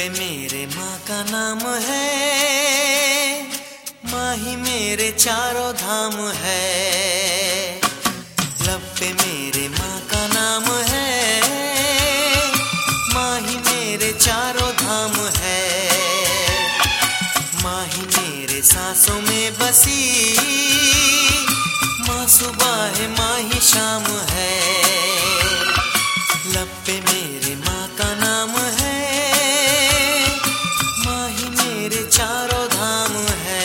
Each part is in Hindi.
पे मेरे माँ का नाम है, माँ ही मेरे चारों धाम है। लब पे मेरे माँ का नाम है, माँ ही मेरे चारों धाम है। माँ ही मेरे सांसों में बसी, माँ सुबह है माँ ही शाम है। लब पे मेरे माँ का नाम है, माँ ही मेरे चारों धाम है।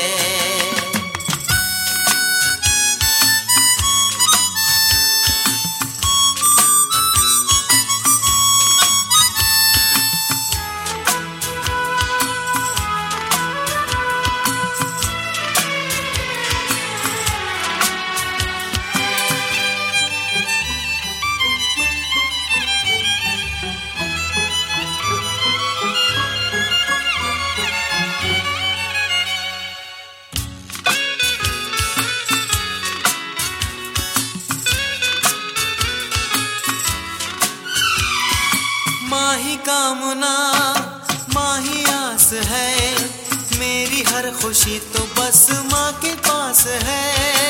माँ ही कामना, माँ ही आस है, मेरी हर खुशी तो बस माँ के पास है।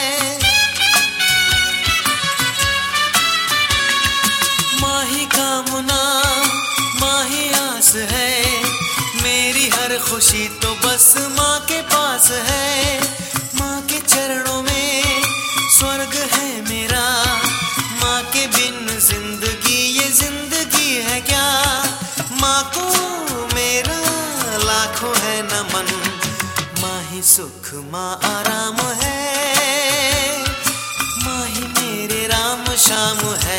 माँ ही कामना, माँ ही आस है, मेरी हर खुशी तो बस माँ के पास है। माँ के चरणों में स्वर्ग है मेरा, माँ के बिन जिंदगी ये जिंदगी है क्या। माँ को मेरा लाखों है नमन, माँ ही सुख माँ आराम है, माँ ही मेरे राम शाम है।